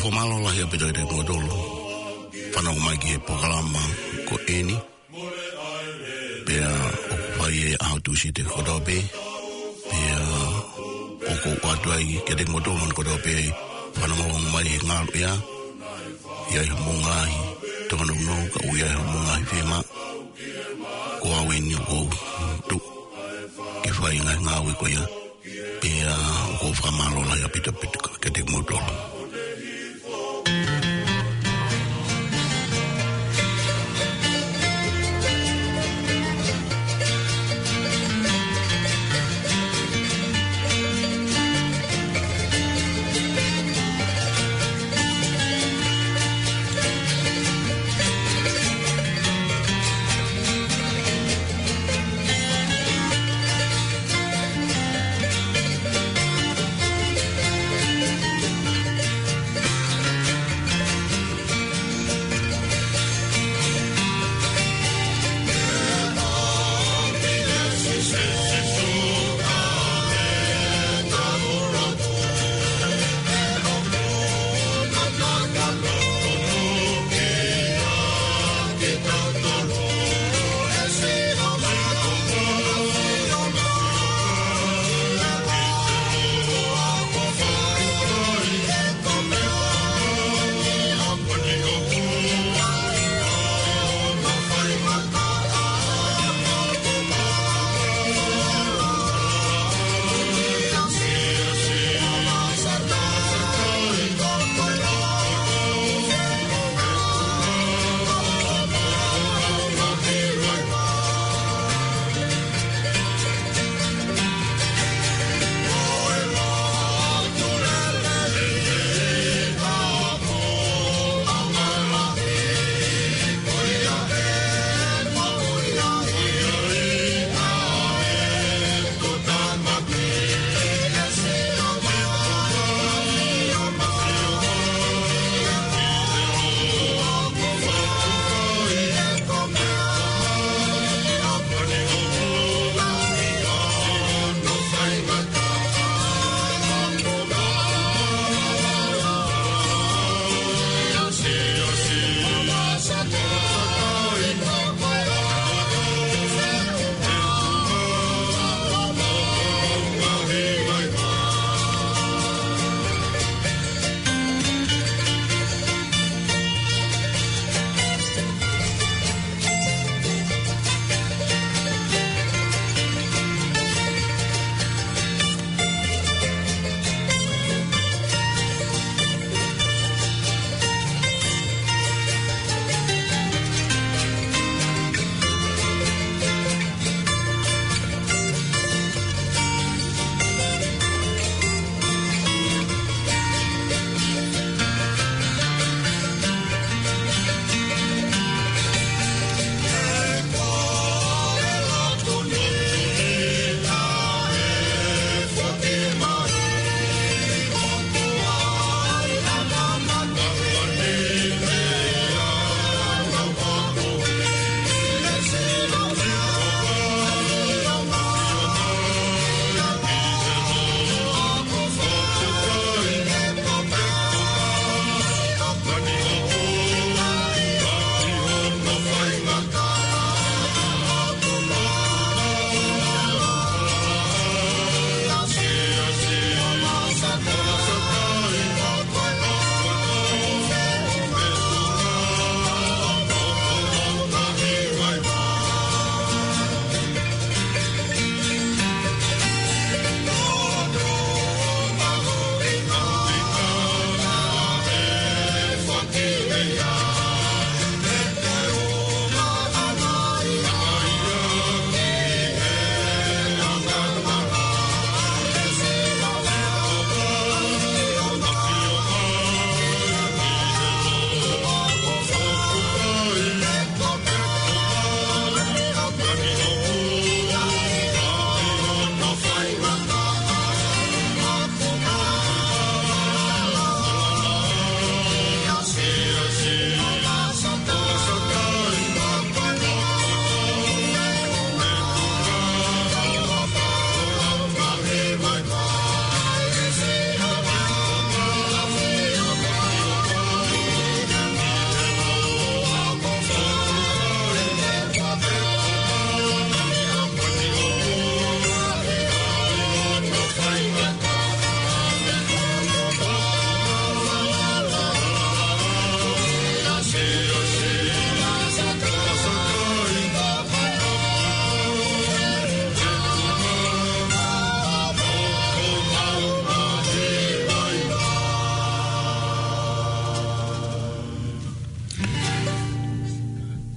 fomalo la hia pito de modolo. Whanau mai ki he pokalama ko eni. Pea o pai e ahautusi te kodope. Pea o ko watuai ke te modolo ko dope. Whanau mai e ngaru ea. Iai mungai. Tokana uno ka uia mungai whima. Ko aweni o tu. Ke whai ngai ngawe ko ia. Pea o ko whamalo la hia pito ke te modolo.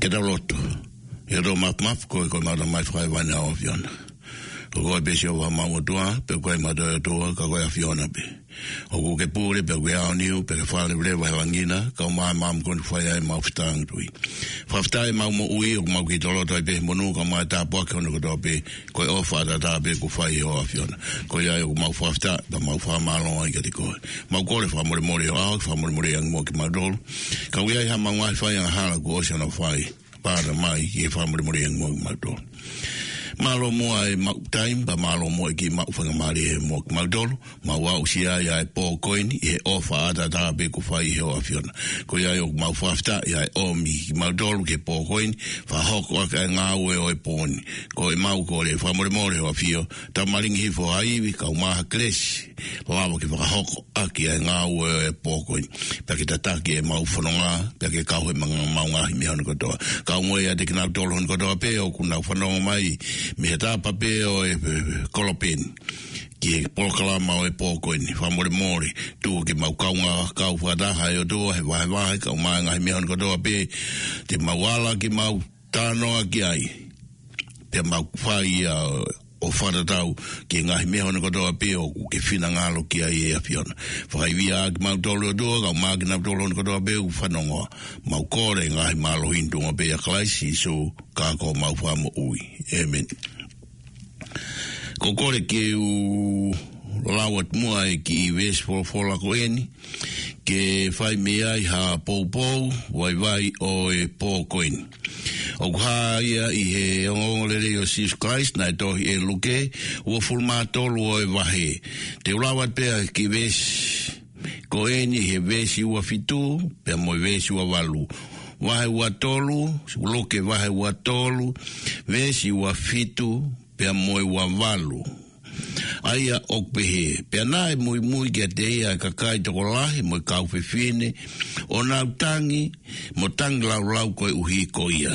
ke da loto e do map ko ma mai fai vai na aviona ko be se wa ma mo tua pe ko ma do ka ko aviona be o ke pure pe we ani pe fa le vai wangina ka ma kon fai ai ma ftang tui fa ftai ma mo ui o ma ki tolo tai pe mo no ka ma ta po ka no ko pe ko o fa da pe ko fai o aviona ko ya o ma fa fta da ma fa ma lo ai ke ko ma ko le fa mo o fa mo ang mo ki ma dol ka we ai ha ma wa fai ha ko se no fai para mai e fa mo ang mo ma dol malo mo ai ma time ba malo mo ki ma fa mari mo ma dol ma wa usia ya po coin e ofa ada da be ko fa i ho afiona ko ya yo ma fa sta ya o mi ma dol ke po coin fa ho ko ka nga we o pon ko e ma ko le fa mo o afio ta maling hi fo ai vi ka ma kles wa mo ki fa ho aki nga we po coin pa ki ta ki ma fo no nga pa ki ka ho ma nga mi han ko do ka mo ya de na dol hon ko do pe o ku na fa no mai mi heta pape o e kolopin ki e polkalama o e pōkoini whamore mori tu ki mau kaunga kau whadaha e o doa he wahe ka umanga he mehon kodoa pe te mawala ki mau tānoa ki ai pe mau whai o wharatau ki ngahi mehon kodoa pe o ke whina ngalo ki ai e apiona whai via ki mau tolo o doa ka umanga ki nau tolo kodoa pe u whanongoa mau kore ngahi malo hintunga pe a klaisi so ka ko mau whamo ui amen ko kore ke u lawat mua e ki ves for la koeni ke fai mea i ha pou vai o e po koeni o ha ia i he ongolere o Jesus Christ na tohi e luke o fulma tolu o e vahe te lawat pe ki ves koeni he ves i ua fitu pe mo ves i ua valu wahe ua tolu, loke wahe ua tolu, vesi ua fitu, pea moe ua valu. Aia okpehe, pea nae mui kia te ia kakai toko lahi, moe kau fefine, o nau tangi, mo tangi lau koe uhi ko ia.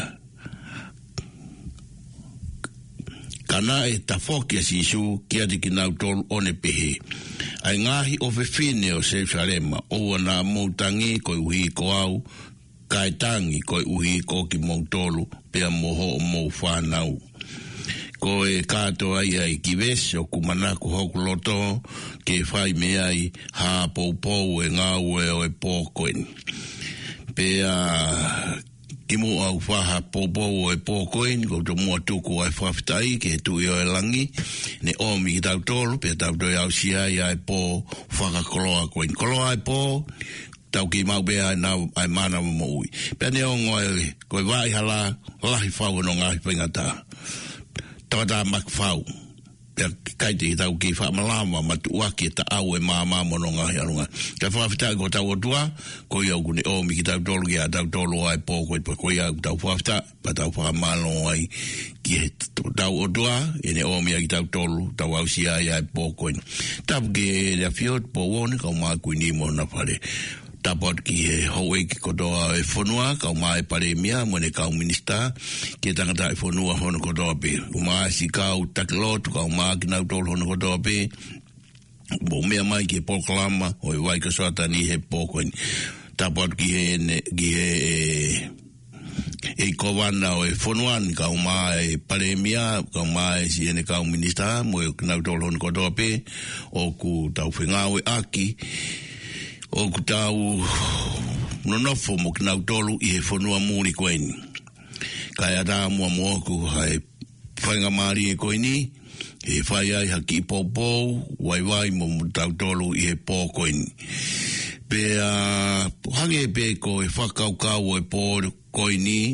Kana e tafokia sisu, kia te ki nau tolu one pehe. Ai ngahi o fefine o Jerusalema, o na mo tangi koe uhi ko au, kai tangi koe uhi ko ki mautolu pea moho o mou whanau. Ko e kato ai ai ki vese o kumanaku hoku loto ke whai me ai ha pou e ngau e o e pōkoeni. Pea ki mo au whaha pou o e pōkoeni ko to mua tuku ai whawhitai ke tui o e langi ne omi ki tau tolu pea tau toi au si ai ai pō whakakoloa koeni. Koloa ai pō tau ki mau bea ai mana mo ui. Pene o ngoe, koe vai hala, lahi whau no ngahi pengata. Tawata mak whau. Pea kaiti tau ki whamalama, matu waki ta au e mama mo no ngahi arunga. Ka whawhita ko tau o tua, ko iau kune omi ki tau tolu ki a tau tolu ai pō koe, ko iau tau whawhita, pa tau whamalo ai ki he tau o tua, ene omi ki tau tolu, tau au si ai pō koe. Tapu ki rea fiot pō wone, kau maa kui ni mo na pare. Tapot ki he hoe ki kodoa e whanua, kau mai pare mea, mwene kau minista, ki tangata e whanua hono kodoa pe. Umai si kau takilotu, kau mai ki nau tolu hono kodoa pe, bo mea mai ki he polkalama, hoi wai ka soata ni he pōkoeni. Tapot ki he e kowana o e whanuan, kau mai pare mea, kau mai si ene kau minista, mwe ki nau tolu hono kodoa pe, o ku tau whengawe aki, o ku tau nonofo mo ki nau tolu i he whanua mūri koeni. Kai ata mua ku hai whainga maari e koeni, he whai ai haki i pōpou, wai mo tau tolu i he pō koeni. Pea hange pe ko e whakaukau o e pō koeni,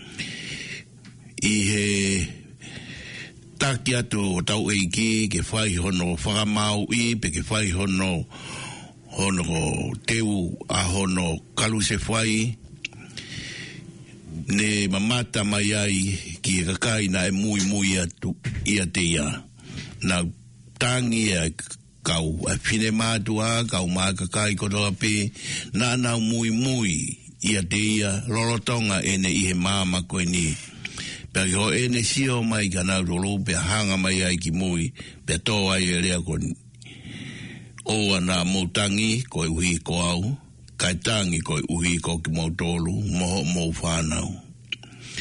i he taki atu o tau eiki, ke whai hono whakamau i, pe ke whai hono teu a hono kalu se whai ne mamata mai ai ki e kakai na e mui atu ia te ia na tangi e kau a whine mātua kau mā kakai kodoa pe na nau mui ia te ia lolotonga ene i he māma koe ni pe ho ene sio mai ka nau rolo pe hanga mai ai ki mui pe tō ai e rea koni o ana motangi ko uhi ko au kai tangi ko uhi ko ki mo tolu mo whanau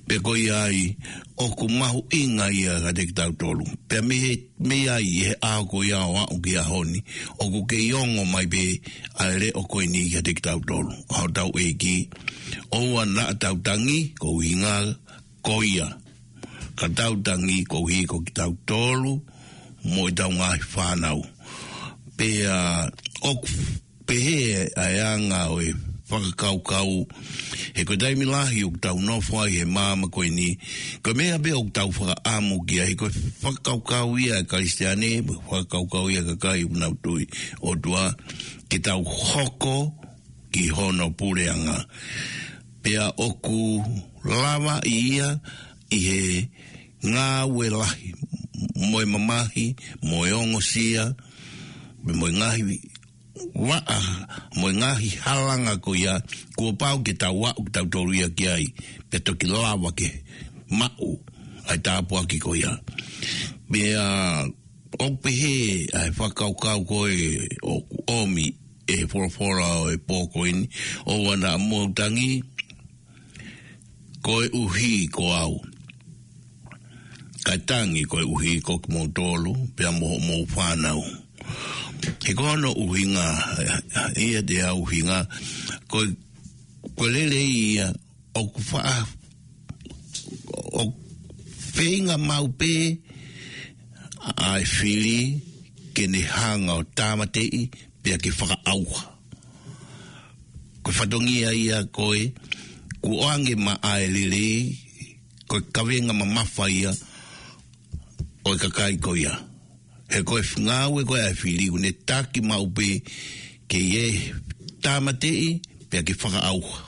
pe ko ai o ku mahu inga ia ga te tau tolu pe me ai he a ko ia wa o ki a honi o ku ke yongo mai be ale o ko ni ga te tau tolu o tau e ki o ana tau tangi ko inga ko ia ka tau tangi ko hi ko ki tau tolu mo tau ngai whanau pe o pe he ai anga o whakakau he ko taimi lahi o tau no whai he māma koe ni ko mea be o tau whakaamu kia he ko whakakau ia Kristiane whakakau ia kakai unau tui o tua ki tau hoko ki hono pureanga pea oku lava ia i he ngā ue lahi moe mamahi moe ongosia moe ngahi waa mo ngahi halanga ko ia ko pau ke tau wa tau toria ki ai pe to ki lawa ke mau ai tapu ki ko ia be o pe he ai whakau ko e o omi e forfora e poko ini o wana mo tangi ko e uhi ko au katangi ko e uhi ko mo tolu pe mo whanau he kono uhinga ia te au hinga ko lele ia o kufa o feinga maupe ai fili ke ne hanga o tamatei pe ke whaka auha ko whatongia ia koe ku oange ma ai lele ko kawenga ma mawhaia o kakai ko ia he koe whingawe koe a whiliu ne taki maupe ke ye tamatei pia ke whakaauha.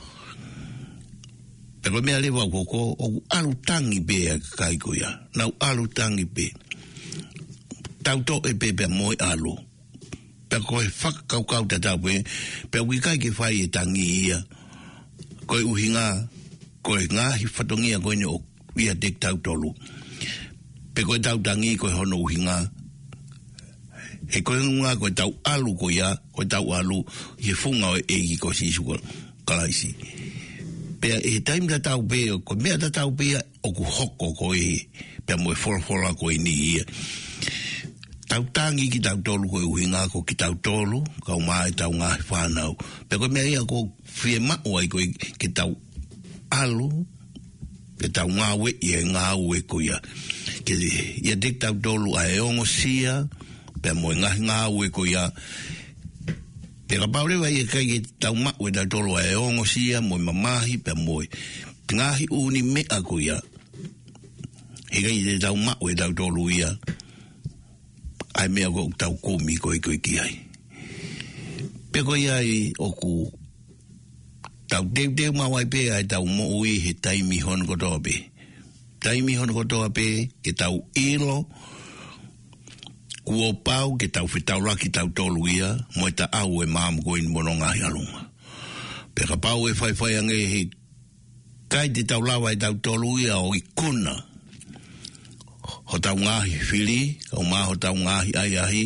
Pero mea lewa koko o alu tangi be a kai koea. Nau alu tangi be. Tau to e pe pia moe alu. Pia koe whakakaukau tatau pe pia wikai ke whai e tangi ia. Koe uhinga koe ngahi whatongia koe ne o ia tek tau tolu. Pe koe tau tangi koe hono uhinga. He koe ngā koe tau alu koe ia, koe tau alu, he funga o egi koe sisu kalaisi. Pea e taim ta tau pea, koe mea ta tau pea, o ku hoko koe he, pea moe whora koe ni ia. Tau tangi ki tau tolu koe uhinga ko ki tau tolu, kau mai tau ngā whanau. Pea koe mea ia ko whie mao ai koe ki tau alu, pe tau ngā we ia ngā ue koe ia. Ke ia dik tau tolu a e ongo sia, pe moe ngā ue koe ia. Pe ka paurewa ia kai ki tau mau e tau tolu a e ongo sia, moe mamahi, pe moe ngahi uni mea koe ia. He kai te tau mau e tau tolu ia. Ai mea ko tau komi koe koe ki ai. Pe koe ai oku tau teu mawai pe ai tau mo ui he taimi hon kotoa pe. Taimi hon kotoa pe ke tau ilo kua pau ke tau whitau raki tau tolu ia mo e ta au e maamu koe ni mono ngahi alunga. Pe ka pau e whai ange he kai te tau lawa e tau tolu ia o i kuna. Ho tau ngahi whiri, kau maa ho tau ngahi ai ahi.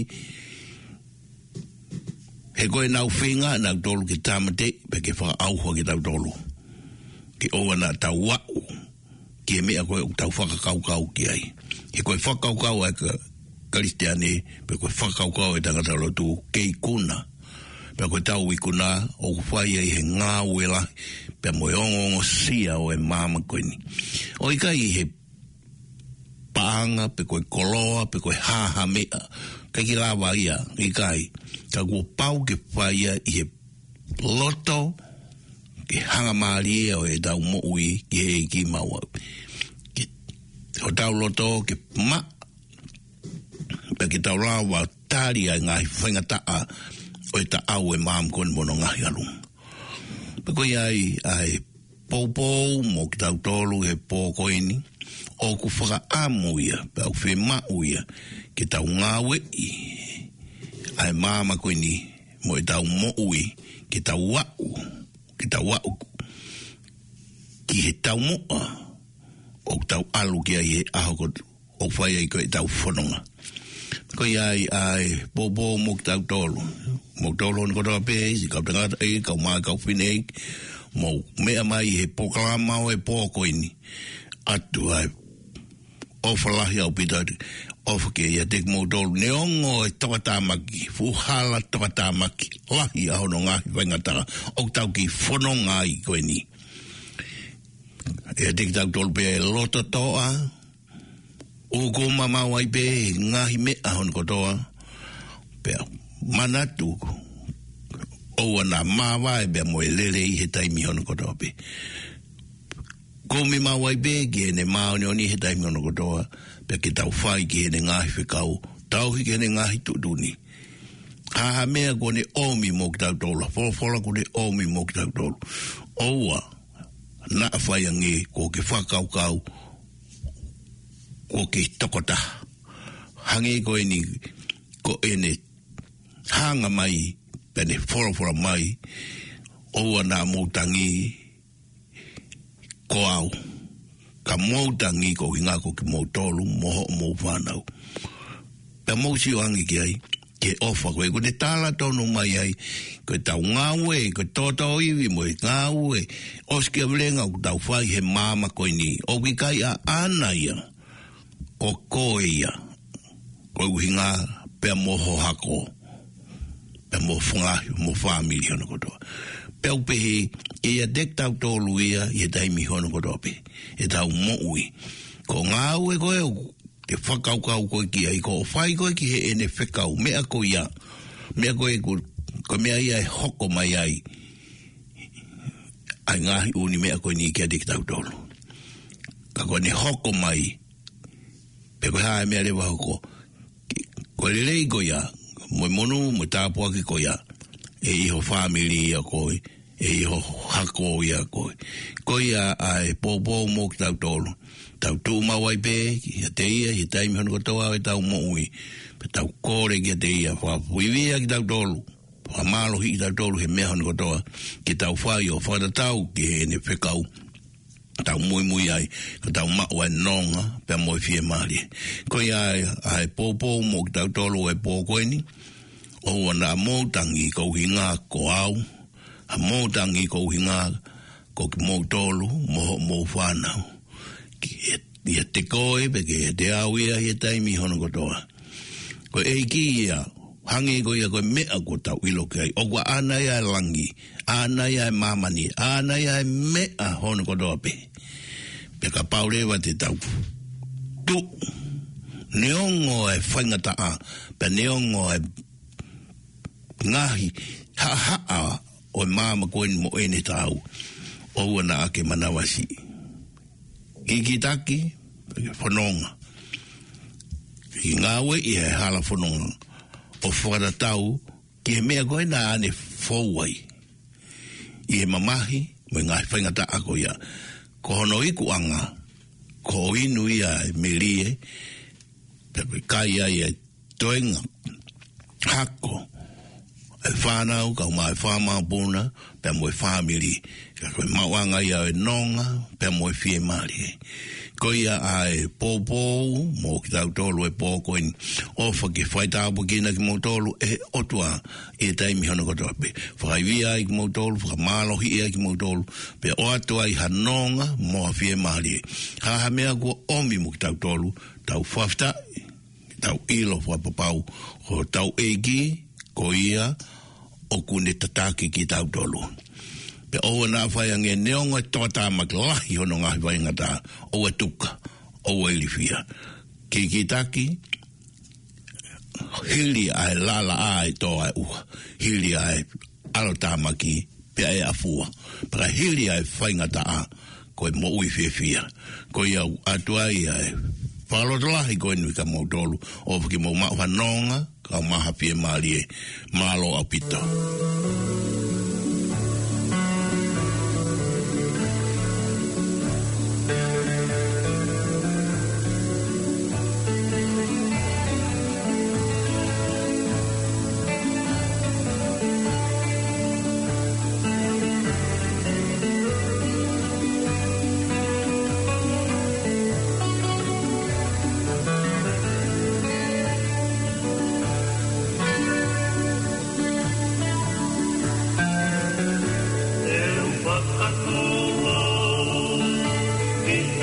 He koe nau whinga nau tolu ke tamate pe ke wha auhua ke tau tolu. Ke oa na tau wau ke mea koe tau whakakaukau ki ai. He koe whakaukau ai ka Kristiane pe koe whakaukau e tangata rotu kei kuna. Pe koe tau i kuna o whai ai he ngā uela pe moe ongo sia o e māma koe ni. O i kai he paanga, pe koe koloa, pe koe haha mea. Kai ki lawa ia, i kai. Ka kua pau ke whai ia i he loto, ke hanga maari e o e tau mo ui ki he ki maua. Ho tau loto ke ma, pe ke tau rawa tāri ai ngai whaingataa o e ta au e maam kone mono ngahi alunga. Pe koe ai poupou mo ki tau tolu he pō koeni, o ku whaka amu ia, pe au whi mau ia, ke tau ngāwe i, ai māma koe ni, mo e tau mo ui, ke tau wau, ki he tau moa, o tau alu ki ai he aho o whai ai koe tau whanonga. Koe ai bobo mo ki tau tolu, mo tolu ni kotoa pe, si kau tangata e, kau maa kau whine e, mo mea mai he pokalama o e pōkoini atu ai ofalahi au pitari ofake ia tek mo tolu neongo e takatamaki fuhala takatamaki lahi ahono ngahi whaingatara o tau ki whanonga i koe ni ia tek tau tolu pe lota toa o ko mama wai pe ngahi me ahono kotoa pe manatu o ana mawa e be mo lele i he taimi hono kotoa pe ko me mawa i be ki ene mao ni he taimi hono kotoa pe ki tau whai ki ene ngahi whikau tau hi ki ene ngahi tutuni ha mea ko ne omi mo ki tau tola fola ko ne omi mo ki tau tola oua na whai ange ko ki whakau kau ko ki tokota hange ko eni ko ene hanga mai pene fola mai oua na moutangi ko au ka moutangi ko hinga ko ki moutolu moho mo whanau pe mousi o angi ki ai ke ofa koe ko te tala tonu mai ai ko tau ngawe ko toto iwi mo ngawe oski avlenga ko tau whai he mama koe ni o ki kai a ana ia ko koe ia ko hinga pe moho hako pe mo fungahi, mo family hono kotoa. Pe upehe, ia dek tau tolu ia, ia taimi hono kotoa pe. E tau mo ui. Ko ngāue koe, te whakaukau koe ki ai, ko whai koe ki he ene whekau, mea ko ia. Mea koe, ko mea ia e hoko mai ai. Ai ngahi uni mea koe ni kia dek tau tolu. Ka koe ne hoko mai. Pe koe hae mea lewa hoko. Ko lelei ko ia, mo monu mo tapua ki ko ya e iho family ya ko e iho hako ya ko ya ai popo mo tau tolu tau tu ma wai pe ya te ia i taimi hono ko toa e tau mo ui pe tau kore ki te ia wha puivia ki tau tolu wha malo hi tau tolu he mea hono ko toa ki tau whai o whata tau ki he ne whekau tau mui ai ko tau maua nonga pe moi fie mari ko ia ai popo mo tau tolu e poko ni o na motangi ko hinga ko au a motangi ko hinga ko mo tolu mo fana ki ia te koe pe ke te au ia he taimi hono ko toa ko e ki ia hangi ko ia ko mea ko tau ilo kai o kwa ana ia langi ana ia mamani ana ia mea hono ko toa pe ka paurewa te tau tu neongo e whaingata a pe neongo e ngahi ha o mama koe mo ene tau o wana ake manawasi ki taki whanonga i ngawe i he hala whanonga o whakata tau ki he mea koe na ane fowai i he mamahi mo ngahi whaingata ako ia ko hono iku anga ko inu ia melie pepe kai ai e toenga hako e whanau ka umai whamau puna pe moe family ka koe mawanga ia e nonga pe moe fie mari ko ia ai popo mo ki tau tolu e poko in ofa ki whaitapu kina ki mo tolu e otua e taimi hono kotoa pe whaivia i ki mo tolu whakamalohi ia ki mo tolu pe o atua i hanonga mo fie mari haha mea kua omi mo ki tau tolu tau whafta tau ilo whapapau o tau egi ko ia o kune tataki ki tau tolu. Pe oua nā whai ange neonga tōtā maklahi hono ngahi wai ngata oua tuka, oua ilifia. Ki taki, hili ai lala ai tō ai uha, hili ai alo tāmaki pe ai afua. Paka hili ai whai ngata a koe mo ui fia. Koe iau atuai ai whalotolahi koe nui ka mau tolu, o whaki mau whanonga, ka maha pie maari e malo au pita.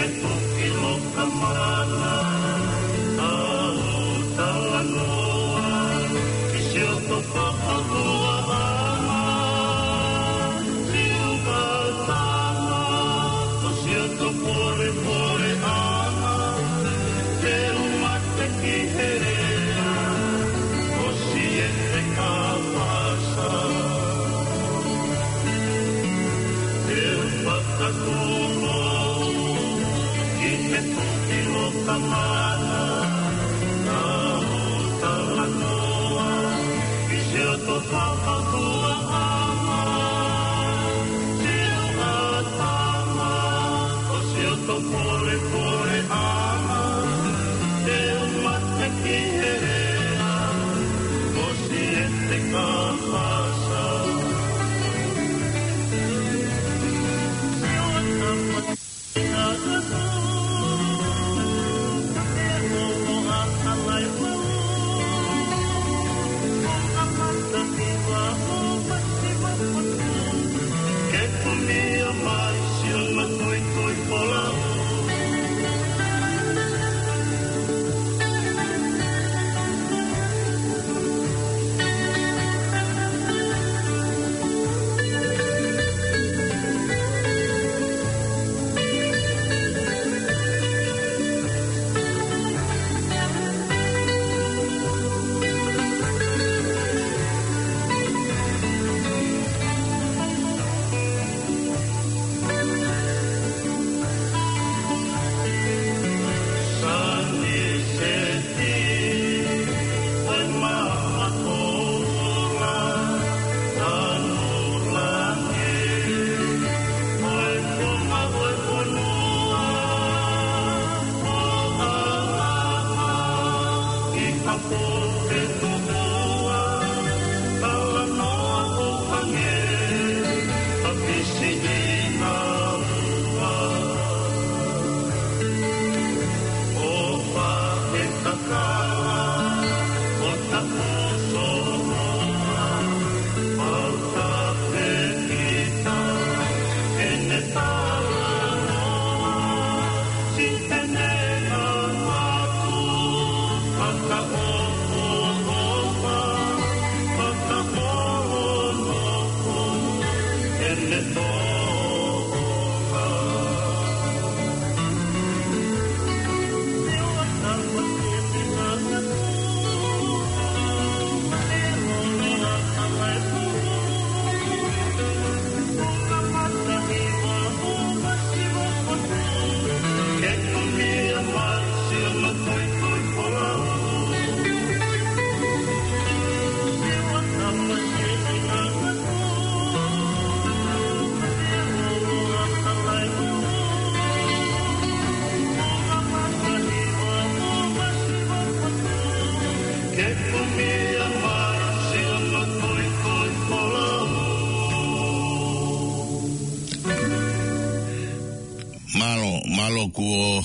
Malo ko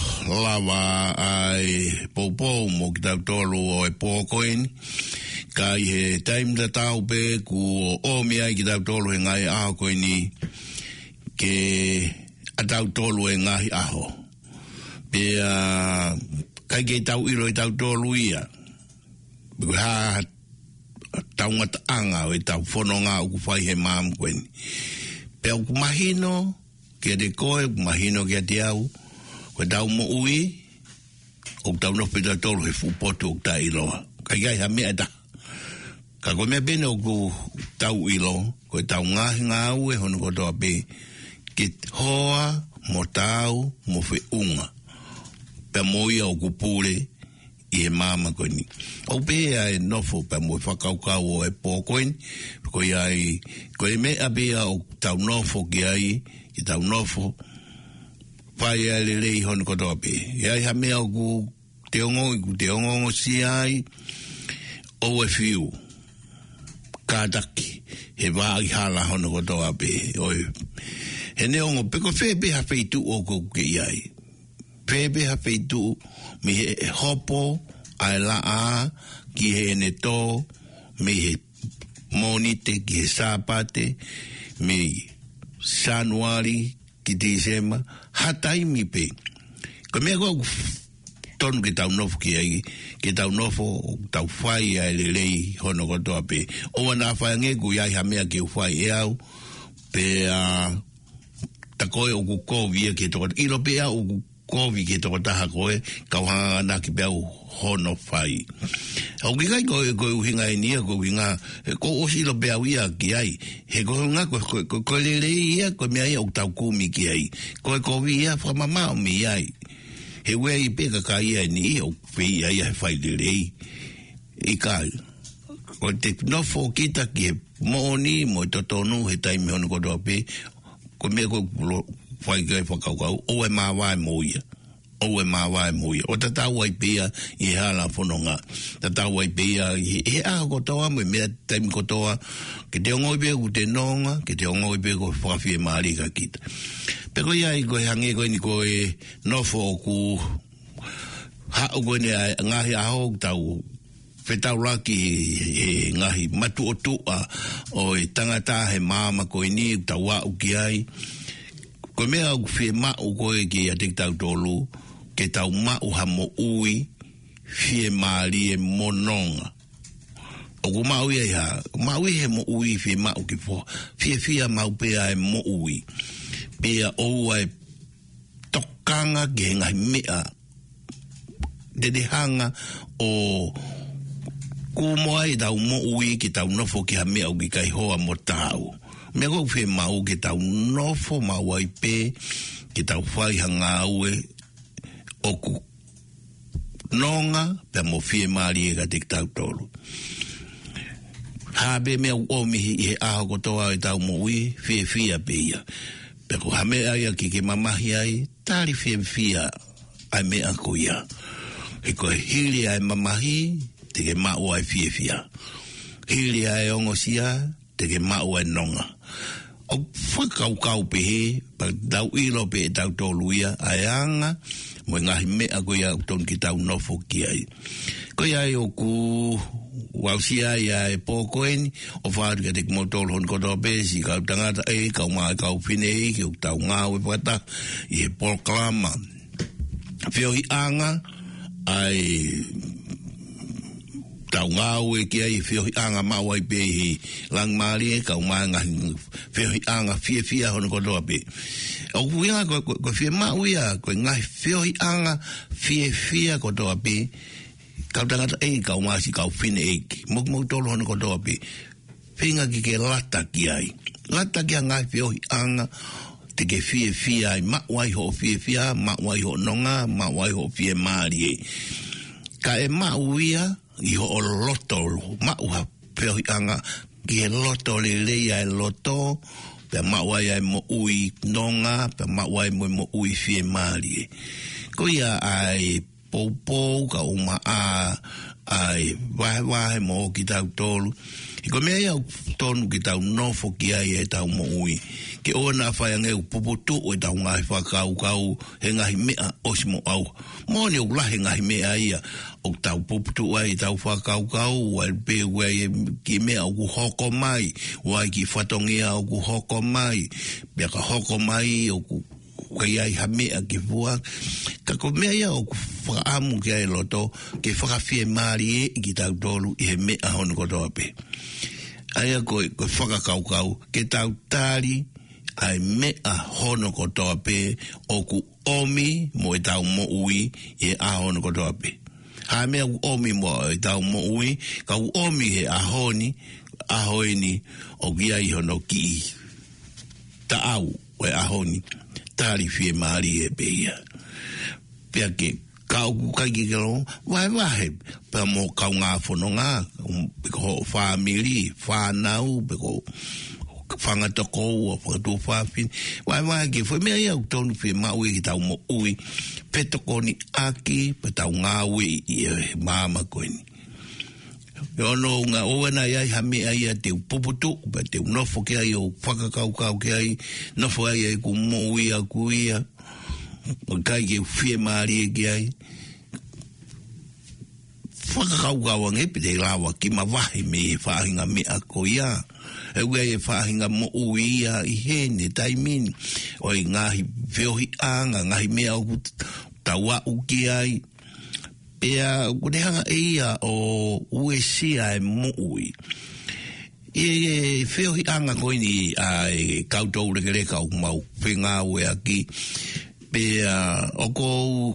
lava ai popo mo ki tau tolu o e pōkoini. Kai he taim da tau pe ku o mea ki tau tolu e ngai aho koini ke a tau tolu e ngai aho. Pe kai ke tau iro e tau tolu ia. Biku ha tau ngata anga o e tau whanonga o ku whai he maam koini. Pe au ku mahino ke de koe, mahino ke te au, ko tau mo ui, o tau no pita tolu he fupoto o ta iloa. Kai gai ha mea ta. Ka ko mea bene o ku tau ilo, ko tau ngahi ngā ue, hono ko toa pe, ke hoa, mo tau, mo fe unga. Pe mo ia o ku pule, i he mama koini. O pe ai nofo, pe mo whakaukau o e pōkoini, ko iai, ko e mea bea o tau nofo ki ai, i tau nofo, pai a lele i hon kotoa pe. Iai ha mea ku te ongo si ai, o e fiu, kātaki, he wā i hala hon kotoa pe. He ne ongo, peko whebe ha feitu o kou ke iai. Whebe ha feitu, mi he hopo, ai la a, ki he ne tō, mi he monite, ki he sāpate, mi Januari ki December, hataimi pe. Ko mea ko tonu ke tau nofo ki ai, ke tau nofo tau whai ai le rei hono kotoa pe. O wana whai nge ku iai ha mea ke whai e au, pe ta koe o ku kovi ke toko, ilo pe au ku kovi ke toko taha koe, kau hanga na ki pe au hono whai. Au ki kai koe uhinga e nia, koe uhinga, ko osi ilo pe au ia ki ai, he koe unga koe le rei ia, koe mea ia o tau kumi ki ai, koe kovi ia whamamao mi ai. He wei peka ka ia ni o wei ia he whai le rei. I kai. O te nofo kita ki he mooni mo i totonu he taimi honu kotoa pe. Ko mea ko whai kai whakaukau. O e mawai mo ia. O e mawai mo ia. O tatau ai pia i hala whanonga. Tatau ai pia he aha kotoa mo i mea taimi kotoa. Ke te ongoi pia ku te nonga. Ke te ongoi pia ko whakawhie maari ka kita. Peko iai koe hange koe ni koe nofo ku hao koe ni ngahi aho tau whetau laki ngahi matu o tua o e tangata he māma koe ni tau wau ki ai. Koe mea au whie mau koe ki a te tau tolu ke tau mau ha mo ui whie maari e mononga. O ku mau ia ia, mau i he mo ui whie mau ki fo, whie mau pea e mo ui. Pea oua e tokanga ke ngai mea dedehanga o kumoa i tau mo ui ki tau nofo ki ha mea o ki kai hoa mo tau. Mea kou whi mau ki tau nofo mau ai pe ki tau whai hanga aue o ku nonga pe mo whi maari e ka te tau tolu. Habe mea uomihi i he aho kotoa i tau mo ui whi a pe ia. Peko ha mea ia ki ke mamahi ai, tari whia ai mea ko ia. He koe hiri ai mamahi, te ke mau ai whia. Hiri ai ongosia, te ke mau ai nonga. O whakaukau pehe, pa tau ilo pe tau toluia, ai anga, mo ngahi mea ko ia ton ki tau nofo ki ai. Ko ia o ku wausia ia e pōkoeni, o whaari ka te kumotolo hon koto pēsi, kau tangata e, kau mai kau whine e, ki o tau ngāu e pata, i he polklama. Whiohi anga, ai tau ngāu e ki ai, whiohi anga mau ai pē hi langmari e, kau mai ngahi, whiohi anga whia hon koto pē. O kuinga ko whia mau ia, ko ngahi whiohi anga whia koto pē, kau tangata e kau masi kau whine eki. Moku tolo hono kotoa pe. Whinga ki ke lata ki ai. Lata ki a ngai whiohi anga. Te ke whie ai. Mawai ho whie mawai ho nonga. Mawai ho whie maari e. Ka e mau ia. I ho o loto. Mau ha whiohi anga. Ki he loto le leia e loto. Pe mawai ai mo ui nonga. Pe mawai mo ui whie maari e. Ko ia ai pou ka uma ai wahe mo ki tau tolu. I ko mea iau tonu ki tau nofo ki ai e tau mo ui. Ki oa na whai ange u puputu o e tau ngahi whakau he ngahi mea osi mo au. Mōni o lahe ngahi mea ia o tau puputu ai tau whakau wai pe wai ki mea o ku hoko mai. Wai ki whatongia o ku hoko mai. Bea ka hoko mai o ku kai ai ha mea ki fua. Ka ko mea ia o whaamu ki ai loto ke whakawhie maari e ki tau tolu i he mea honu kotoa pe. Aia koe whakakaukau ke tau tāri ai mea hono kotoa pe o ku omi mo e tau mo ui e a hono kotoa pe. Ha mea ku omi mo e tau mo ui ka ku omi he ahoni ahoini o kia i hono ki ta au o e ahoni tari whie maari e peia. Pea ke kau kai ki kero, wahe, pa mo kau ngā whanonga, peko whamiri, whanau, peko whangatoko, whakatu whawhin, wahe ke whai mea iau tonu whie mau e ki tau mo ui, petoko ni aki, pa tau ngā ui i māma koeni. Ono ngā oana iai ha mea ia te upuputu, pa te unofo ki ai o whakakaukau ki ai, nofo ai ku mo ui a kuia, o kai ke whie maari e ki ai. Whakakaukau ange pe te lawa ki mawahi me e whahinga mea ko ia. E ua e whahinga mo ui ia i hene taimini. O i ngahi whiohi anga, ngahi mea o tawa uki ai pea kurehanga ia o uesia e muui e feo hi anga koini ai kautou rekere kau mau whenga ue aki pea oko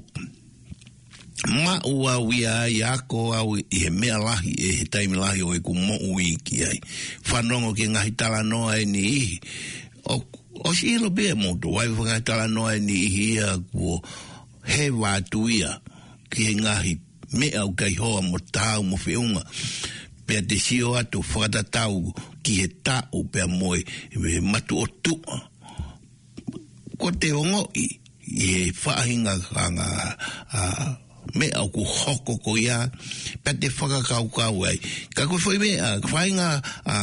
ma ua wia i ako au i he mea lahi e he taimi lahi o e ku mo ui ki ai whanongo ki ngahi tala noa e ni ihi o si ilo bea moto wai ngahi tala noa e ni ihi ia kuo he wātuia ki he ngahi mea au kai hoa mo tāu mo whiunga pea te sio atu whakatatau ki he tāu pea moe e matu o tua ko te ongo i he whahinga kanga me au ku hoko ko ia pe te whakakaukau ai ka koe whai mea whainga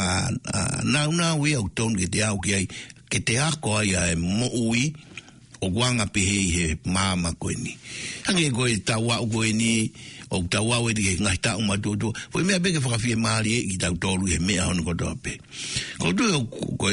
nau i au tonu ki te au ki ai ke te ako ai e mo ui o guanga pehe i he māma koe ni hange koe tau au koe ni o tau au e di ngai tau matutu whai mea peke whakawhia maari e ki tau tolu he mea hono kotoa pe ko tu koe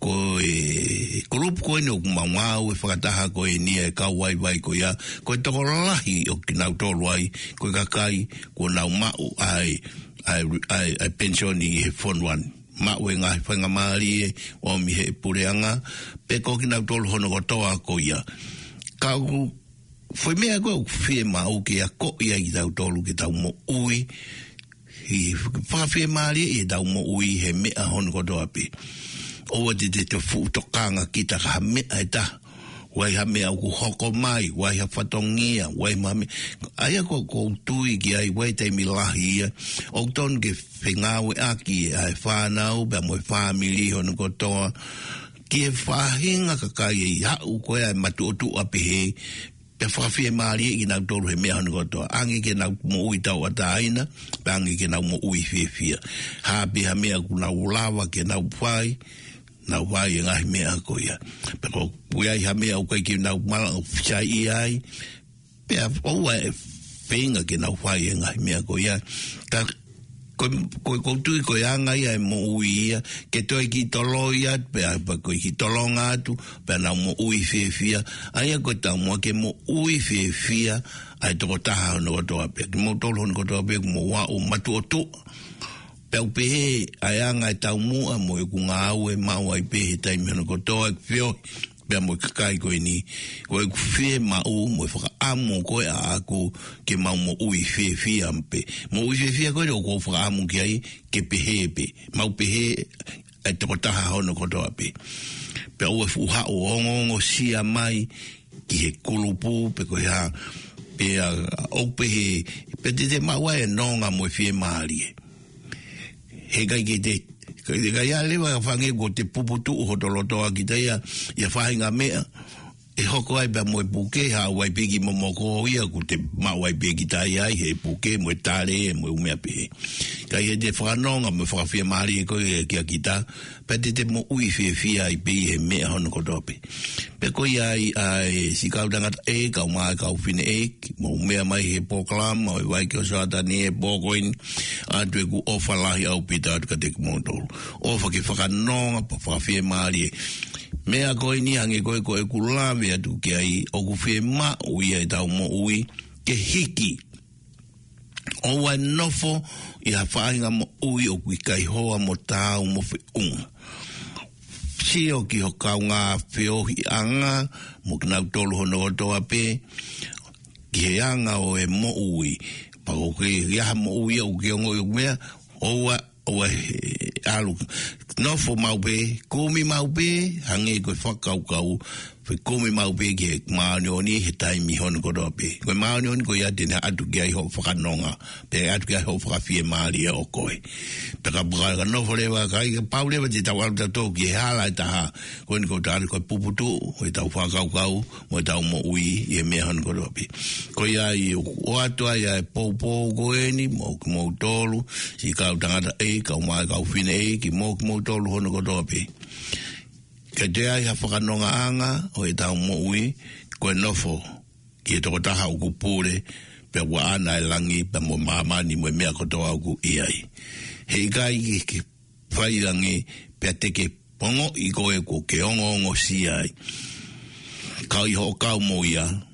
kurupu koe ni o kumangau e whakataha koe ni e kau wai koe ia koe toko lahi o ki nau tolu ai koe kakai ko nau mau ai pensioni he whonuan mau e ngai whainga maari e o mi he pureanga pe ko ki nau tolu hono kotoa koe ia kau foi mea koe whie mau ki a ko ia i tau tolu ki tau mo ui i whakawhie maari i tau mo ui he mea hono kotoa pe oa te whutokanga ki ta ka mea e ta wai ha mea ku hoko mai wai ha whatongia wai mame aia ko tui ki ai wai te milahi ia o ton ke whengawe aki ai whanau bea moe whamili hono kotoa ki e whahinga kakai i hau koe ai matu o tu apehe pe whakawhie maari i nau tolu he mea hono kotoa angi ke nau mo ui tau ata aina pe angi ke nau mo ui whia hape ha mea ku nau lawa ke nau whai nau whai e ngahi mea ko ia pe ko puiai ha mea ukai ki nau mala o whiai i ai pe a oua e whenga ke nau whai e ngahi mea ko ia ka ko tui ko anga ia e mo ui ia ke toi ki tolo ia pe a ko ki tolonga atu pe nau mo ui whia aia ko tau mo ke mo ui whia ai toko taha hono kotoa pe mo tolo hono kotoa pe mo wa o matu o tu pe au pehe ai anga e tau mua mo e kunga au e mau ai pehe taimi hono kotoa e whio pea mo kakai koe ni koe whie mau mo e whaka amu koe a ako ke mau mo ui whie ampe mo ui whie koe o ko whaka amu ki ai ke pehe pe mau pehe e toko taha hono kotoa pe pea ue fuha o ongo sia mai ki he kulupu pe koe ha pea o pehe pe te mau e nonga mo e whie maari he kai ke te ka ia lewa whange ko te puputu o hotolotoa ki te ia whahinga mea e hoko ai pa mo e puke ha wai pegi momoko ia ko te ma wai pegi tai ai he puke mo e tare e mo umea pehe ka ia te whanonga mo whakawhia maari e koe kia kita pa te mo ui whia ai pehi he mea hono kotope pe koe ai si kau tangata e kau maa kau whine e mo umea mai he poklam o e wai ki o sata ni e pokoin atu e ku ofa lahi au pita atu ka te kumotolu ofa ki whakanonga pa whakawhia maari e mea koe ni hange koe koe kulawe atu ki ai o ku whie ma ui ai tau mo ui ke hiki o wai nofo i ha whainga mo ui o kui kai hoa mo tāu mo whiunga si o ki ho kau ngā whiohi anga mo kinau tolu hono o toa pe ki he anga o e mo ui pa o ke iaha mo ui au ki ongo i mea o alu nofo mau pe kumi mau pe hange koe whakaukau whi kumi mau pe ki he maonioni he taimi hono kotoa pe koe maonioni koe ia tena atu ki ai ho whakanonga pe atu ki ai ho whakawhie maari o koe pe ka puka nofo lewa kai ka pau lewa te tau aluta tō ki he hala e taha koe ni koe tāre koe puputu koe tau whakaukau mo tau mo ui i he mea hono kotoa pe koe ia i o atua ia e pou koe ni mo tolu si kau tangata e kau mai kau whine e ki mo tolu hono kotoa pe ka te ai ha whakanonga anga o e tau mo ui koe nofo ki e toko taha uku pūre pe wa ana e langi pe mo mamani mo e mea kotoa uku i ai hei kai ki whai langi pe teke pongo i koe ko ke ongo si ai kau i ho kau mo ia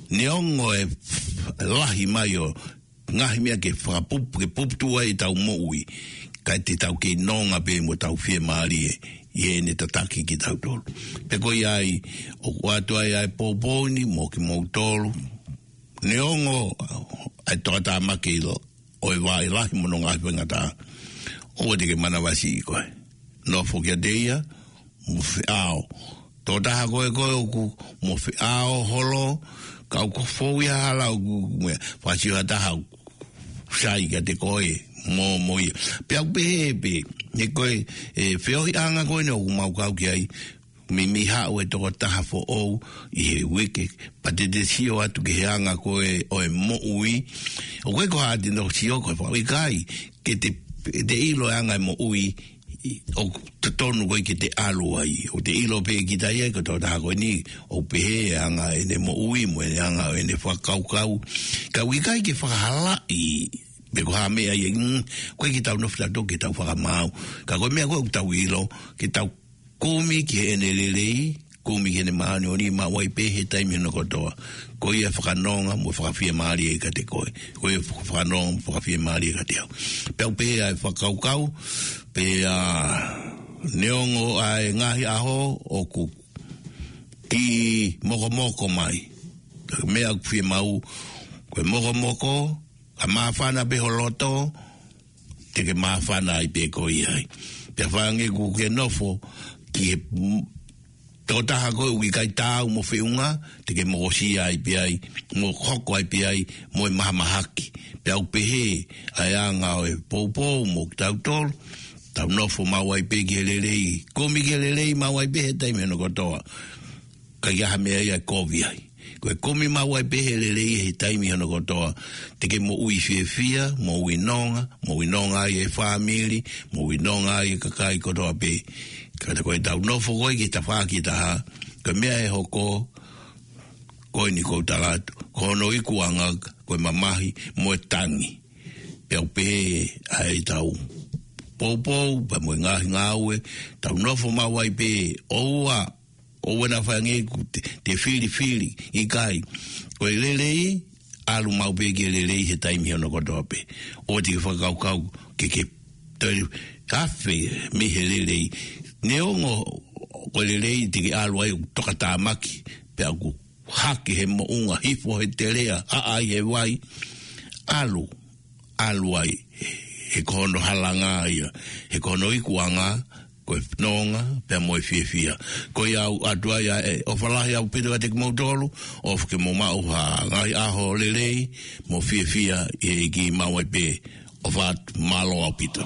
neongo e lahi mai o ngahi mea ke whakapupu e tau moui kai te tau ke nonga pe mo tau fie maari e ne tataki ki tau tolu peko iai o kuatua iai poponi mo ki mou tolu neongo ai toa tā maki ilo o e wai lahi mono ngahi wenga tā o te ke mana wasi i koe no fokia deia mo fi ao tō taha koe oku mo fi ao holo kau ko fōi hala oku wasi ha taha sai ka te koe mo ia pia pepe e koe whiohi anga koe ne oku mau kau ki ai mi hao e toko taha fo ou i he wike pa te sio atu ke he anga koe o e mo ui o koe ko haati no sio koe whai kai ke te ilo anga e mo ui o te tonu koe ke te alu ai o te ilo pe ki tai e ko tō taha koe ni o pehe anga e ne mo ui mo e anga e ne whakau ka wikai ke whakahala i me ko ha mea i koe ki tau nofita to ke tau whakamau ka koe mea koe tau ilo ke tau kumi ki he nelelei, kumi ki he maani o ni ma wai pehe taimi no kotoa. Ko ia whakanonga mo whakawhia maari e ka te koe. Ko ia whakanonga mo whakawhia maari e ka te au. Pau pehe ai whakaukau, pehe neongo ai ngahi aho o ku ki moko mai. Mea kwhia mau, koe moko, a maafana peho loto, te ke maafana ai pe ko iai. Pea whange ku ke nofo, ki tō taha koe ui kai tāu mo whiunga, te ke mokosi ai piai, mo koko ai piai, mo e mahamahaki. Pea upehe, ai anga o e poupou, mo tau tolu, tau nofo mau ai pe ki he lelei, komi ki he lelei mau ai pe he taime no kotoa, ka iaha mea ia kovi ai. Koe komi mau ai pe he lelei he taime no kotoa, te ke mo ui fia, mo ui nonga ai e whamiri, mo ui nonga ai e kakai kotoa pe, kata koe tau nofo koe ki ta whaki taha, ka mea e hoko, koe ni kou talatu, kono iku anga, koe mamahi, mo e tangi, peo pehe ai tau poupou, pa mo e ngahi ngaue, tau nofo mawai pe, oua na whange, te whiri, i kai, koe lelei, alu mau pe ki lelei he taimi hono kotoa pe, o te whakaukau, ke kawhi, me he lelei, neongo ko lelei te alu ai toka tāmaki pe aku haki he mo unga hifo he te rea ai he wai alu ai he kono halanga ia he kono ikuanga ko nonga pe mo fia ko ia atua ia o falahi au pedo te mo tolu o ke mo mau ha ngai aho lelei mo fia e ki mau pe o vat malo au pito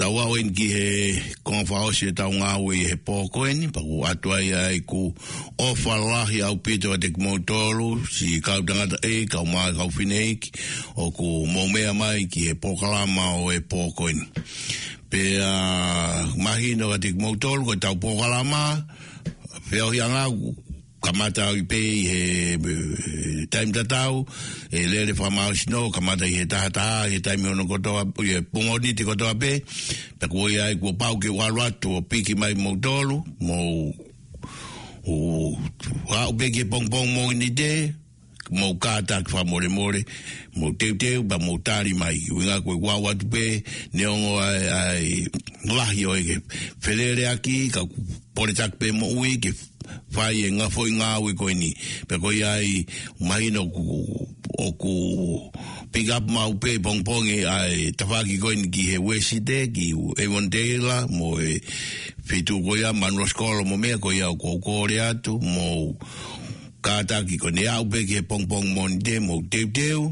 tawa wen ki he konfao se tau ngawe he poko eni pa ku atua ia e ku ofalahi au pito a tek motolu si kau tangata e kau maa kau fineiki o ku momea mai ki he pokalama o e poko eni pe mahino a tek motolu ko tau pokalama feo hianga kamata i pe he time tatau e lele famau sino kamata i he tahata he time ono kotoa e pungoni te kotoa pe pe ko ia ko pau ke walu atu o piki mai motolu mo o wa pe ke pong mo ni de mo kata fa more mo te ba mo tari mai winga ko wa wa pe ne ongo ai lahi o ke felere aki ka pore tak pe mo ui ke fai nga foi nga we ko ni pe ko ai mai no o ku pick up mau pe pong ai tafaki ko ni ki he wesite ki e mondela mo e fitu ko ya manro skolo mo me ko ya ko atu mo kata ki ko ne au pe ke pong monde mo te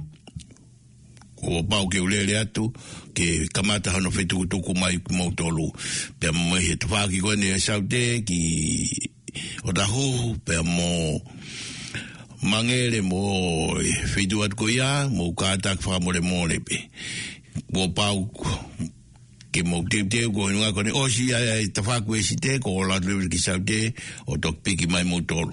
o pau ke ulele atu ke kamata hano fitu tuku mai mo tolu pe mo he tafaki ko ni saute ki o dahu pe mo mangere mo fitu at ko ya mo kata fa mo pe o pau ke mo te ko nga ko ni o si ai tafaku esite ko la le ki saute o tok piki mai mo tolu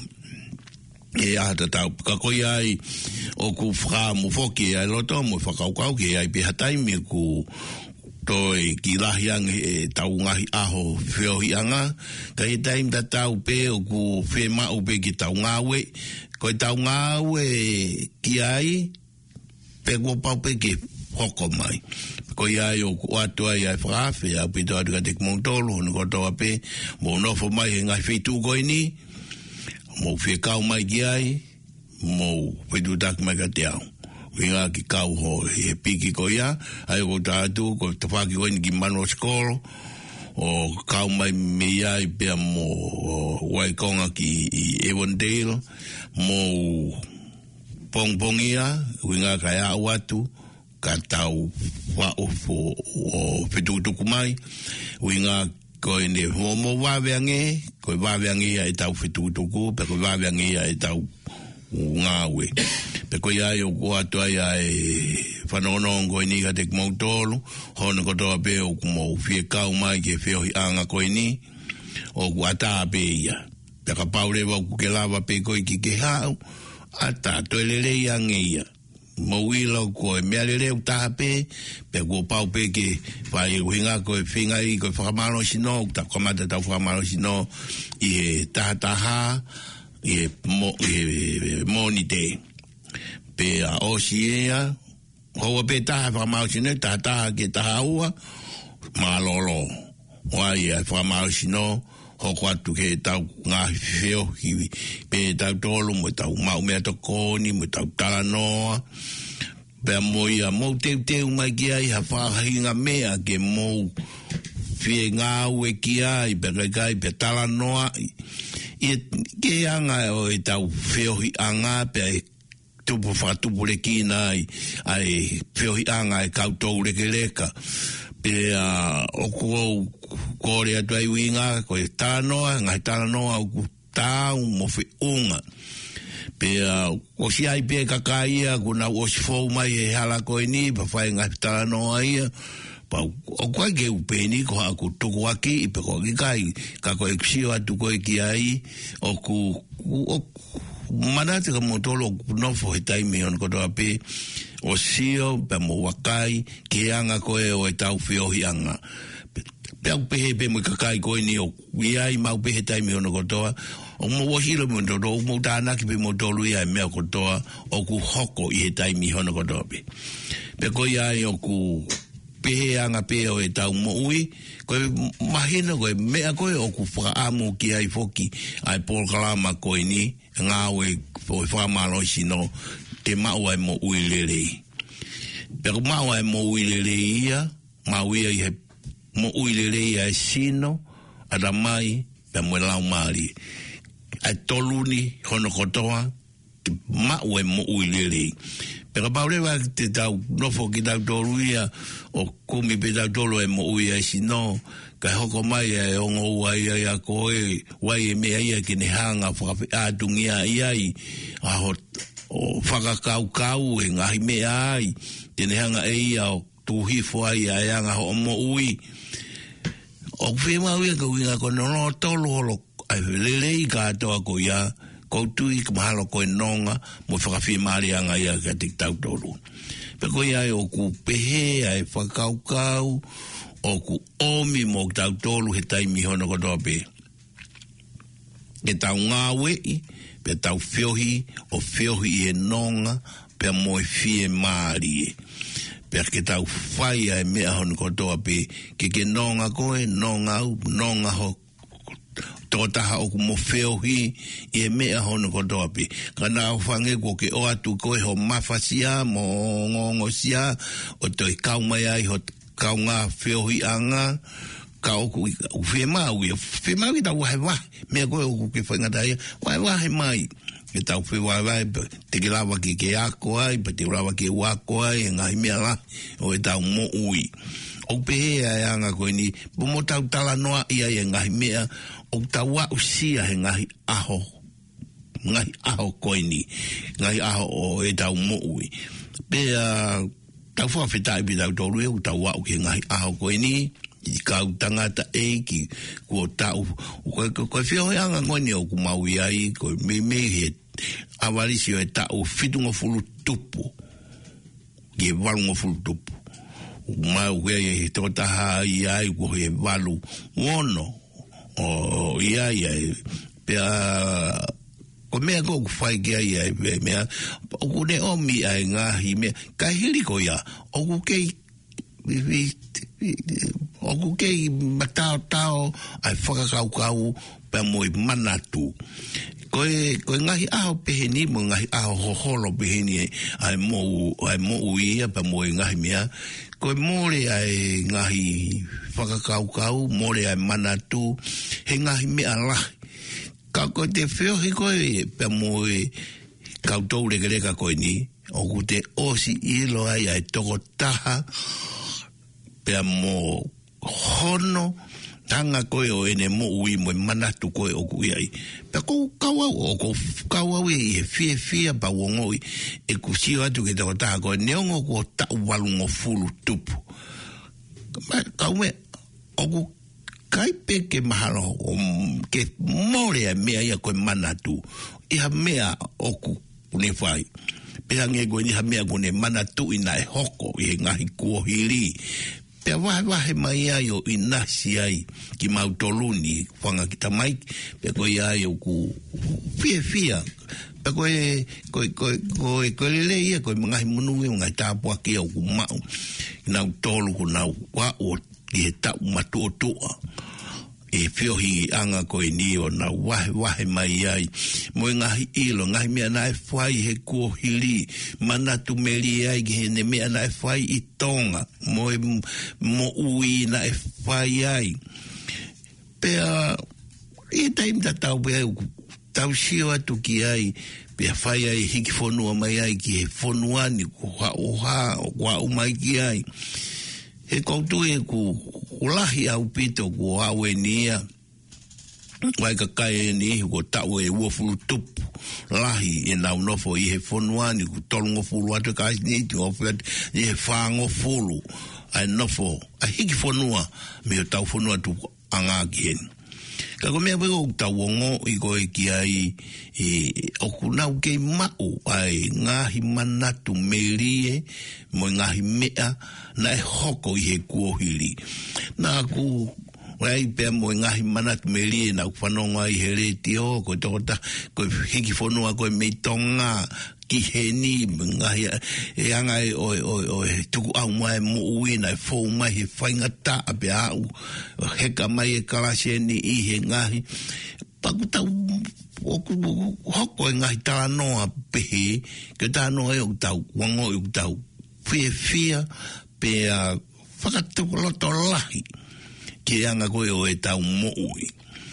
e ata tau ka ko ai o ku fra mo foki ai loto mo fa kau ke ai pe hatai me ku toi ki lahiang e tau ngahi aho feo hianga ka i taim da tau pe o ku fe ma o pe ki tau ngawe ko tau ngawe ki ai pe ko pau pe ki hoko mai ko ia o ku atu ai fra fe a pe do ka tek montolo no ko to pe mo no fo mai nga fitu ko ni mo fe kau mai ki ai mo pe du tak mai ka te au winga ki kau ho he piki ko ia ai ko tatu ko tafaki ko ni mano skolo o kau mai me ai pe mo wai konga ki Evondale mo pongpongia winga ka ya watu ka tau wa o fitu tukumai winga ko ne mo waveange ko waveange ai tau fitu tuku pe ko waveange ai tau ngawe pe ko ia yo ko atu ai fanono ngo ni ga tek motolu hono ko to pe o mo fie kau mai ke feo anga ko ni o guata pe ia pe ka paure va ku ke lava pe ko ki ke ha ata to lele yang ia mo wilo ko me alele uta pe ko pau pe ke vai winga ko finga i ko famalo sino ta komata ta famalo sino i ta ha e monite pe a osia o pe ta fa mausine ta ke ta ua malolo wa ia fa mausino o kwatu ke ta nga feo ki pe ta tolo mo ta mau me to koni mo ta talano pe mo ia mo te mai ki ai ha fa hinga mea ke mo fie nga we ki ai pe kai pe talano e ke anga o e tau feo hi anga pe tupu whatupu le kina ai feo hi anga e kautou leke leka pe o kuo kore atu ai winga ko e tānoa ngai tānoa o ku tāu mo whi unga pe o si ai pe kakaia kuna o si fau mai e hala koe ni pa whai ngai tānoa ia pa o koe ke upeni ko aku tuku aki i pe ko ki kai ka koe ksio atu koe ki ai o ku manate ka motolo nofo he taime on koto ape o sio pe mo wakai ki anga koe o e tau fio hi anga pe au pehe pe mo kakai koe ni o iai mau pehe taime on kotoa o mo wahilo mo ndodo o mo tānaki pe motolo iai mea kotoa o ku hoko i he taime hono kotoa pe ko iai o ku pehe anga pe o e tau mo ui ko mahina ko mea ko o ku fa amu ki ai foki ai por kalama ko ni ngawe fo fa malo sino te mau ai mo ui lele pero mau ai mo ui lele ia mau ia mo ui lele ia sino ada mai pe mo lau mali ai toluni hono kotoa mau e mo uilele. Pero pauleva te tau nofo ki tau toruia o kumi pe tau tolo e mo uia sino ka hoko mai e ongo wai a koe wai e mea ia ki ne hanga whakawhiatungia iai aho o whakakau e ngahi mea ai ki ne hanga e ia o tuhifo ai a anga ho mo ui o whima uia ka uinga ko nono tolo holo ai lelei ka atoa ko ia koutu i ka mahalo koe nonga mo whakawhimari anga ia ka tik tau tolu. Pe koe ai o ku pehe ai whakaukau o ku omi mo tau tolu he taimi hono kotoa pe. Ke tau ngāwe i, pe tau whiohi o whiohi e nonga pe mo e fie maari e. Pe ke tau whai ai mea hono kotoa pe ke nonga koe, nonga au, nonga ho totaha o mo whiohi e mea hono kotoa pe. Kana au whange ko ke o atu koe ho mawhasia mo ngongo sia o toi kaumai ai ho kaunga whiohi anga ka oku whiemau e whiemau i tau wahe wahe mea koe oku ke whaingatai wahe wahe mai e tau whiwahe te ke lawa ki ke ako ai pa te lawa ki wako ai e ngahi mea la o e tau mo ui o pehe ai anga koe ni mo tau tala noa ia e ngahi mea o tau wa usia he ngahi aho koe ni ngahi aho o e tau mo ui pea tau whawhetai pi tau toru e o tau wa uke ngahi aho koe ni i kau tangata e ki kua tau koe whio anga koe ni o ku maui ai koe me he awarisi o e tau whitunga fulu tupu ki e walunga fulu tupu mai koe e he totaha i ai koe he walu wono o ia pea ko mea ko whai kia ia mea o ku ne omi ai ngahi mea ka hiri ko ia o ku kei matao ai whakakaukau pea moi manatu koe ngahi aho peheni mo ngahi aho hoholo peheni ai mo ia pea moi ngahi mea koe more ai ngahi whakakaukau, more ai manatu, he ngahi mea lahi. Ka koe te whiohi koe, pe moe kautou rekereka koe ni, o ku te osi ilo ai toko taha, pe mo hono, tanga koe o ene mo ui mo manatu koe o kui ai. Pe kou kawau e fia pa wongoi e ku sio atu ke toko taha koe neongo ko tau walungo fulu tupu. Kaume o ku kaipe ke mahalo ke more a mea ia koe manatu. Iha mea o ku ne whai. Pea nge koe ni ha mea kone manatu ina e hoko i he ngahi kuohiri. Pea wahe mai ai o inasi ai ki mautoluni whanga ki tamai pea koe ai o ku fia pea koe lele ia koe ngahi munui o ngai tāpua ki au ku mau nau tolu ku nau wa o ki he tau matu o tua e whiohi anga koe ni o na wahe mai ai mo ngahi ilo ngahi mea na e whai he kuohiri manatu meri ai ki he ne mea na e whai i tonga mo ui na e whai ai pea i taim ta tau pea tau sio atu ki ai pea whai ai hiki whonua mai ai ki he whonuani ko wa umai ki ai he koutu e ku lahi au pito ku awe nia wai ka kai ni ko tau e uofulu tupu lahi e nau nofo i he whonuani ku tolungo fulu atu ka ni ti ofet i he whango fulu ai nofo a hiki whonua me o tau whonua tu anga ki heni ka ko mea wego tau ongo i koe ki ai o kunau kei mau ai ngahi manatu merie mo ngahi mea na e hoko i he kuohiri na ku wai pea mo ngahi manatu merie na whanonga i he reti o koe tokota koe hiki whonua koe meitonga ki he ni ngahi e anga o tuku au mai mo ui na e fōu mai he whaingata a pe au heka mai e kalase ni i he ngahi paku tau hoko e ngahi tā noa pehe ke tā noa e o tau wango e o tau fia pe whakatuku loto lahi ki anga koe o e tau mo ui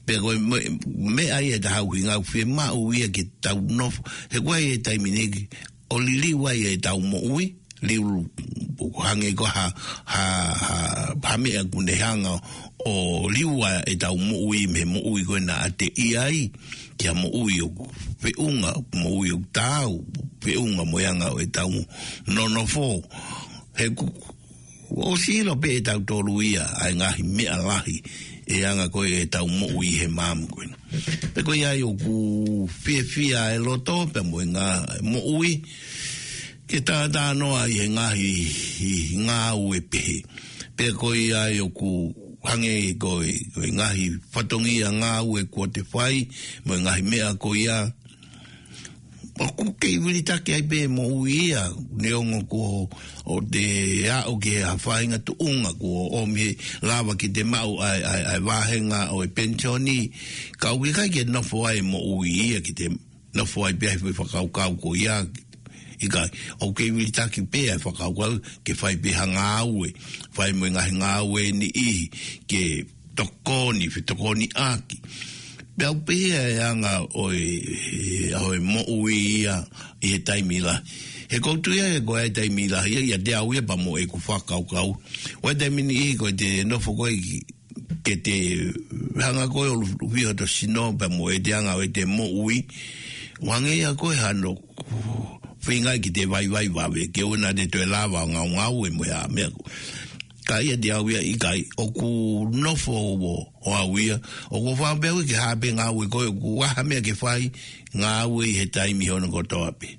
Pero me ai e tau hinga fe ma ui ke tau no he wai e tai minegi o lili wai e tau mo ui liu hange ko ha me akune hanga o liua e tau mo ui me mo ui ko na ate iai kia mo ui o pe unga mo ui o tau pe unga mo yanga o e tau no fo he o silo pe e tau tolu ia ai ngahi mea lahi e anga koe e tau mo ui he mamu koe pe koe ai o ku fia e loto pe mo ngā mo ui ke tā noa i he ngahi ngā ue pehe pe koe ai o ku hange koe ngahi whatongi a ngā ue kua te whai mo ngahi mea koe ia o ku kei wiri take ai pe mo ui ia neongo ko o te ao ke a whainga tu unga ko o me lava ki te mau ai wahenga o e pensioni ka ui kai ke nofo ai mo ui ia ki te nofo ai pe ai whakaukau ko ia ika o ke wiri take pe ai whakaukau ke whai pe hanga aue whai mo ngahi ngā aue ni i ke tokoni aki Pea upea e anga oi mo ui ia i he taimila. He koutu ia e koe e taimila ia te au ia pa mo e ku whakaukau. Wai taimini i koe te nofo koe ke te hanga koe o luwhia to sino pa mo e te anga o e te mo ui. Wange ia koe hano whingai ki te vai wawe ke una te toe lava o ngau e mo ia mea koe. Ka ia te au ia i kai o ku nofo o au ia o ku whapeu ki hape ngā ue koe o ku waha mea ke whai ngā ue i he taimi hono kotoa pe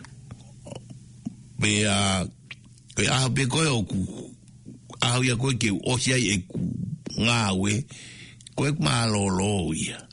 pe a koe aho pe koe o ku aho ia koe ke osi ai e ku ngā ue koe maa lolo ia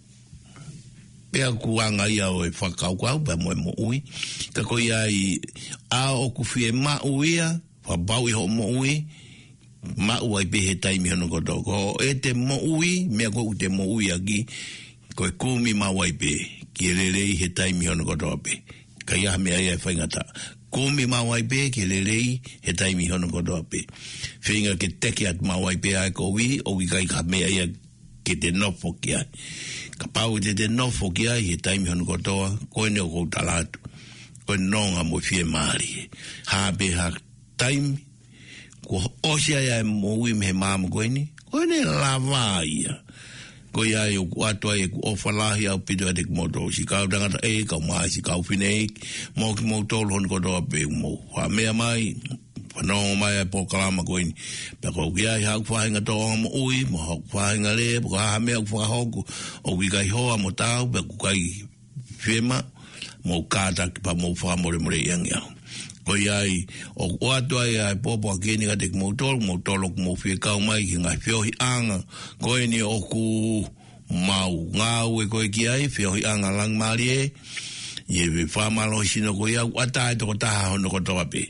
pe a ku anga ia o e whakaukau pe mo e mo ui ka koe ai a o ku fie ma uia whabau i ho mo ui ma ui pe he taimi hono koto ko e te mo ui mea ko te mo ui aki ko e kumi ma ui pe ki rerei he taimi hono koto pe ka ia mea ia whaingata kumi ma ui pe ki rerei he taimi hono koto pe whainga ke teke at ma ui pe ai ko ui o i kai ka mea ia ke te nofo ki ai ka pau te nofo ki ai he taimi hono kotoa koe ne o kou talatu koe nonga mo fie maari ha pe ha taimi ko osia ia mo ui me mamu koe ni lava ia koe ia o ku atua e ku ofalahi au pitu ate kumoto si kau tangata e kau mai si kau fine mo ki mo tolu hon kotoa pe mo wha mea mai whanongo mai e po kalama koe ni pe kou ki ai hau whahinga toa mo ui mo hau whahinga le po ka hamea ku whakahoku o ki kai hoa mo tau pe ku kai whiema mo kāta ki pa mo whamore more iangi au koe ai, o atua ai popo a keni ka te mo tolo mo fie kau mai ki ngai whiohi anga, koe ni o ku mau ngā ue koe ki ai, whiohi anga lang maari e, i e whamalo sino koe au, ata e toko taha hono kotoa pe,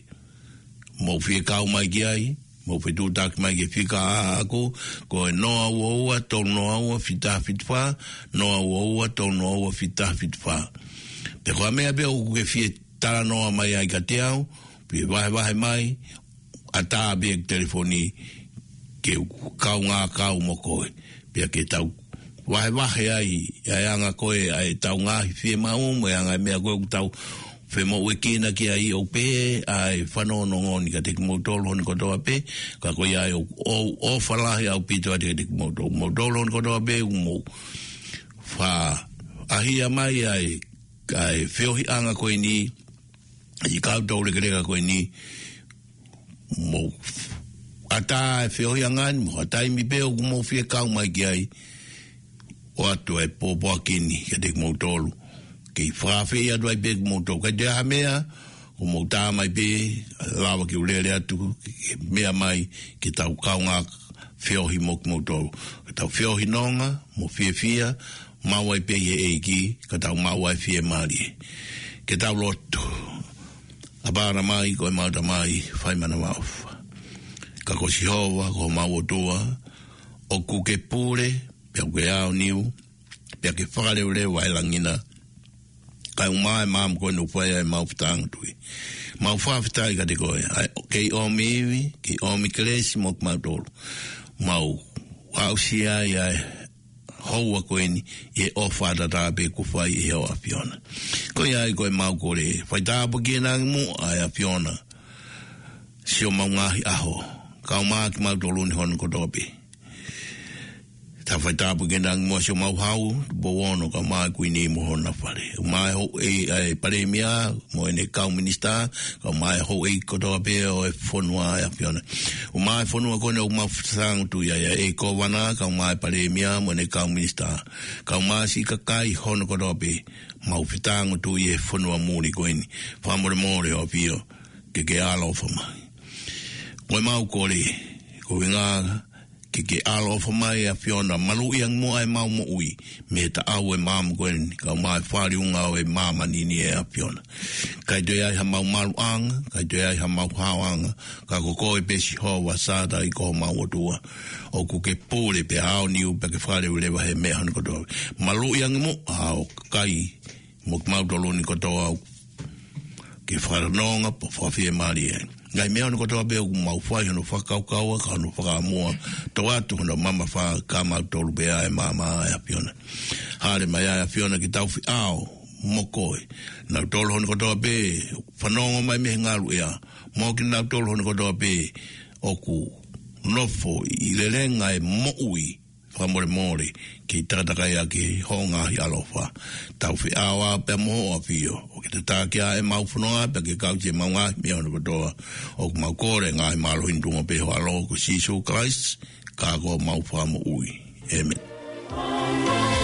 mo fie kau mai ki ai, mo fie tūtaki mai ki whika ako, koe noa ua tau noa ua fita fitwha, noa ua tau noa ua fita fitwha. Te koa mea pe o ke fie tara noa mai ai ka te au, pi wahe mai, a tā bia telefoni ke kau ngā kau mo koe, pia ke tau wahe ai, ai anga koe ai tau ngāhi whie mau, mo anga mea koe ku tau whe mo wekina ki ai o pe, ai whanono ngoni ka te kumotolo honi kotoa pe, ka koe ai o whalahi au pito a te kumotolo honi kotoa pe, mo wha ahia mai ai, kai whiohi anga koe ni, i kau tau rekereka koe ni, mo ata e whiohi anga ni, mo atai mi peo ku mo whie kau mai ki ai, o atu e popo a kini, ka te kumotolo, kei whawhi atu ai pe kumotolo, kai te hamea, o mo tā mai pe, lawa ki ulere atu, mea mai, ki tau kau ngā whiohi mo kumotolo, ka tau whiohi nonga, mo whia, mawai pe ye eiki, ka tau mawai fie maari. Ke tau loto, a bāra mai, koe mauta mai, whai mana maufa. Ka ko si hova, ko mau otua, o ku ke pūre, pia ke ao niu, pia ke whakareu reu ai langina, kai umai maam koe no whai ai mau whutanga tui. Mau whawhitai ka te koe, kei omi iwi, kei omi kresi mok mau tolu. Mau wausia ai hoa koe ni e o whātata pe ku whai e o a piona. Koe ai koe mau kore, whai tāpa kia nāngi mo ai a piona. Sio mau ngahi aho, kau maa ki mau tolu ni honu kotope. Ta whai tāpa kia nāngi mo sio mau hau, bo wono kau maa kui ni mo hona whare. Mai ho e pare mia, mo ene kau minista, kau mai ho e kotope o e whonua a piona. Mai whonua kone o mau whatangu tu ia e ko wana, kau mai pare mia, mo ene kau minista. Kau maa si kakai hono kotope, mau whatangu tu i e whonua mōri koeni. Whamore mōre o pio, ke alo whamai. Koe mau kore, koe ngāga, ke alo whamai a Fiona, malu iang mo ai mau mo ui, me ta au e māma koeni, kau mai whāri unga o e māma nini e a Fiona. Kai tue ai ha mau malu anga, kai tue ai ha mau hawanga, ka ko koe pesi hoa sāta i koho mau otua, o ku ke pōle pe hao niu pe ke whare ulewa he mea hana kotoa. Malu iang mo, hao kai, mo mau tolo ni kotoa au, ke wharanonga po whawhie maari e. Ngai mea hana kotoa pe au mau whai hana whakaukaua, ka hana whakamua, to atu hana mama wha ka mau tolu pe ai mama ai a Fiona. Hare mai ai a Fiona ki tau whi ao, mokoe. Nau tolu hana kotoa pe, whanonga mai mehe ngaru ea, mo ki nau tolu hana kotoa pe, oku nofo i lelenga e moui, whamore mōre, ki tatakai a ki honga hi alofa. Tau whi awa pe moho a pio, o ki te tākia e mau whanonga, pe ke kauti e mau ngā, mea hana kotoa, o ku mau kore ngā i malo hindunga pe ho alo, ku Jesus Christ, ka ko mau whamo ui. Amen.